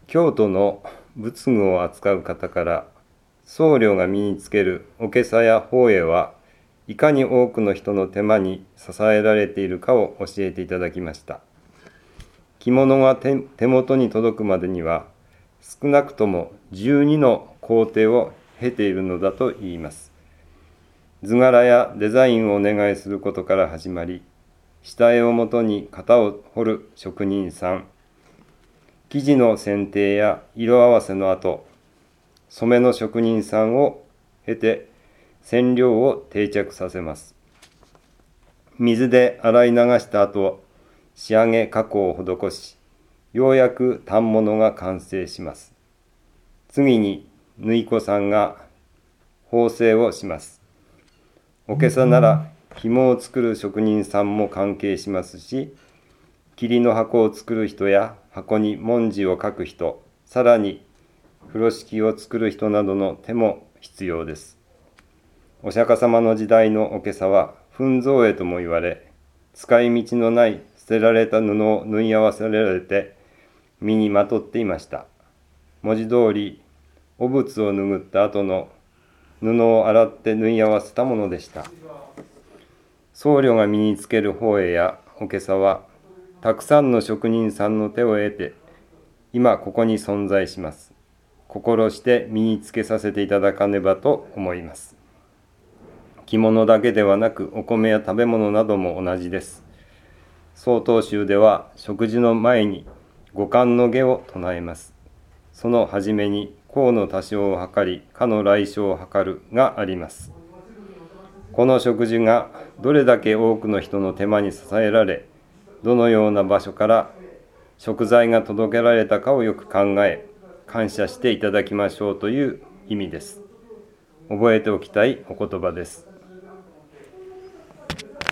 京都の仏具を扱う方から僧侶が身につけるお袈裟や法衣はいかに多くの人の手間に支えられているかを教えていただきました。着物が手元に届くまでには少なくとも12の工程を経ているのだといいます。図柄やデザインをお願いすることから始まり、下絵をもとに型を彫る職人さん、生地の選定や色合わせの後、染めの職人さんを経て染料を定着させます。水で洗い流した後、仕上げ加工を施し、ようやく反物が完成します。次に縫い子さんが縫製をします。お袈裟なら紐を作る職人さんも関係しますし、桐の箱を作る人や箱に文字を書く人、さらに風呂敷を作る人などの手も必要です。お釈迦様の時代のお袈裟は糞造絵とも言われ、使い道のない捨てられた布を縫い合わせられて身にまとっていました。文字通り、お仏を拭った後の布を洗って縫い合わせたものでした。僧侶が身につける法衣やお袈裟は、たくさんの職人さんの手を得て、今ここに存在します。心して身につけさせていただかねばと思います。着物だけではなく、お米や食べ物なども同じです。曹洞宗では、食事の前に五感の下を唱えます。その初めに、功の多少を図り、かの来生を図るがあります。この食事がどれだけ多くの人の手間に支えられ、どのような場所から食材が届けられたかをよく考え、感謝していただきましょうという意味です。覚えておきたいお言葉です。